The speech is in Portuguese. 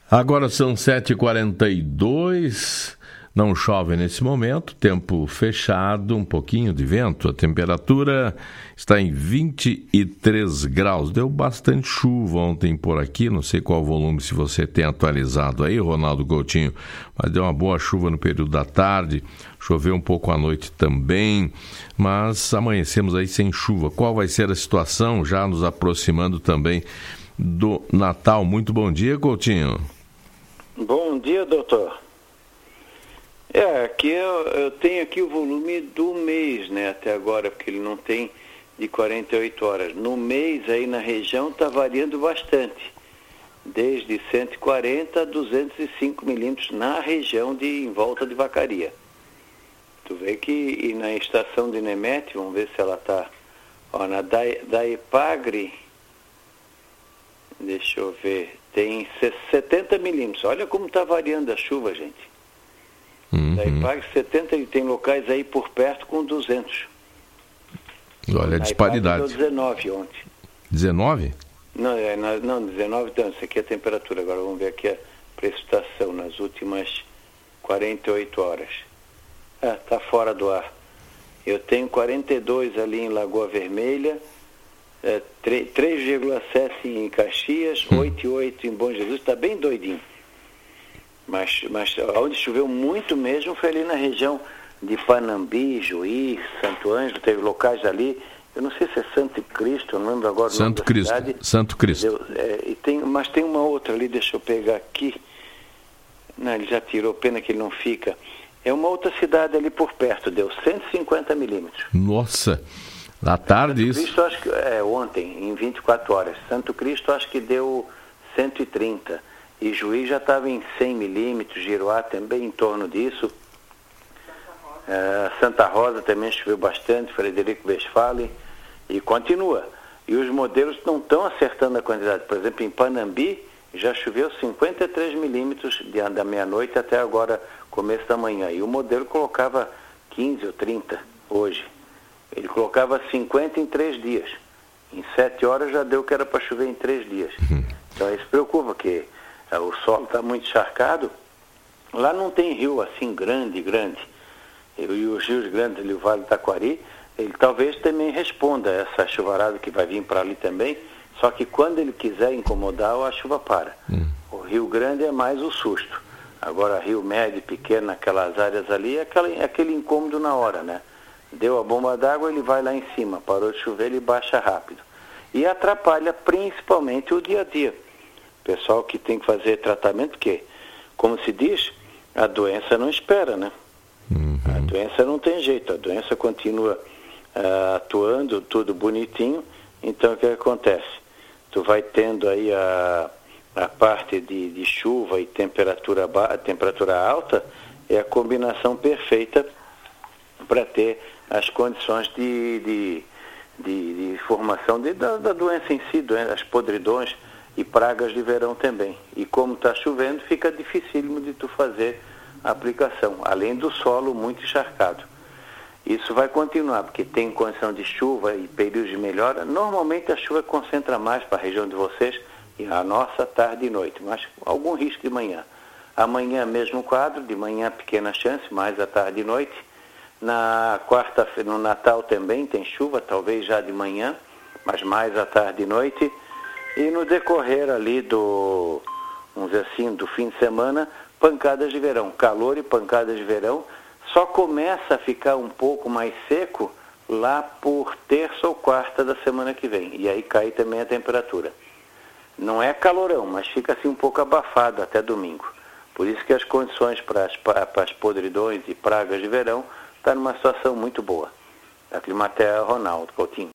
Agora são 7h42, não chove nesse momento, tempo fechado, um pouquinho de vento, a temperatura está em 23 graus. Deu bastante chuva ontem por aqui, não sei qual volume se você tem atualizado aí, Ronaldo Coutinho, mas deu uma boa chuva no período da tarde, choveu um pouco à noite também, mas amanhecemos aí sem chuva. Qual vai ser a situação, já nos aproximando também do Natal? Muito bom dia, Coutinho. Bom dia, doutor. Aqui eu tenho aqui o volume do mês, né, até agora, porque ele não tem de 48 horas. No mês, aí na região, está variando bastante, desde 140 a 205 milímetros na região em volta de Vacaria. Tu vê que e na estação de Nemete, vamos ver se ela está, na da Epagre, deixa eu ver, tem 70 milímetros. Olha como está variando a chuva, gente. Da Epagre 70, e tem locais aí por perto com 200. Olha a disparidade. Deu 19 ontem. 19? Não, 19 não, isso aqui é a temperatura. Agora vamos ver aqui a precipitação nas últimas 48 horas. Está fora do ar. Eu tenho 42 ali em Lagoa Vermelha, 3,7 em Caxias, 8,8 em Bom Jesus, está bem doidinho. Mas onde choveu muito mesmo foi ali na região de Panambi, Juiz, Santo Ângelo, teve locais ali, eu não sei se é Santo Cristo, eu não lembro agora o nome da cidade. Santo Cristo. Mas tem uma outra ali, deixa eu pegar aqui. Não, ele já tirou, pena que ele não fica. É uma outra cidade ali por perto, deu 150 milímetros. Nossa! À tarde isso? Santo Cristo, acho que ontem, em 24 horas. Santo Cristo, acho que deu 130. E Juiz já estava em 100 milímetros, Giroá também em torno disso. Santa Rosa também choveu bastante, Frederico Westphalen, e continua. E os modelos não estão acertando a quantidade. Por exemplo, em Panambi, já choveu 53 milímetros da meia-noite até agora, começo da manhã. E o modelo colocava 15 ou 30 hoje. Ele colocava 50 em 3 dias. Em 7 horas já deu que era para chover em 3 dias. Então isso preocupa, porque o solo está muito encharcado. Lá não tem rio assim grande. E os rios grandes ali, o Vale do Taquari, ele talvez também responda a essa chuvarada que vai vir para ali também. Só que quando ele quiser incomodar, a chuva para. O Rio Grande é mais o susto. Agora, Rio Médio, pequeno, naquelas áreas ali, é aquele incômodo na hora, né? Deu a bomba d'água, ele vai lá em cima. Parou de chover, ele baixa rápido. E atrapalha principalmente o dia a dia. Pessoal que tem que fazer tratamento, porque, como se diz, a doença não espera, né? A doença não tem jeito, a doença continua atuando, tudo bonitinho. Então, o que acontece? Tu vai tendo aí a parte de chuva e temperatura alta, é a combinação perfeita para ter as condições de formação da doença em si, as podridões e pragas de verão também. E como está chovendo, fica dificílimo de tu fazer a aplicação, além do solo muito encharcado. Isso vai continuar, porque tem condição de chuva e períodos de melhora. Normalmente a chuva concentra mais para a região de vocês, e a nossa tarde e noite, mas algum risco de manhã. Amanhã mesmo quadro, de manhã pequena chance, mais à tarde e noite. Na quarta-feira, no Natal também tem chuva, talvez já de manhã, mas mais à tarde e noite. E no decorrer ali vamos dizer assim, do fim de semana, pancadas de verão, calor e pancadas de verão. Só começa a ficar um pouco mais seco lá por terça ou quarta da semana que vem. E aí cai também a temperatura. Não é calorão, mas fica assim um pouco abafado até domingo. Por isso que as condições para as podridões e pragas de verão estão numa situação muito boa. Da Climatea, Ronaldo Coutinho.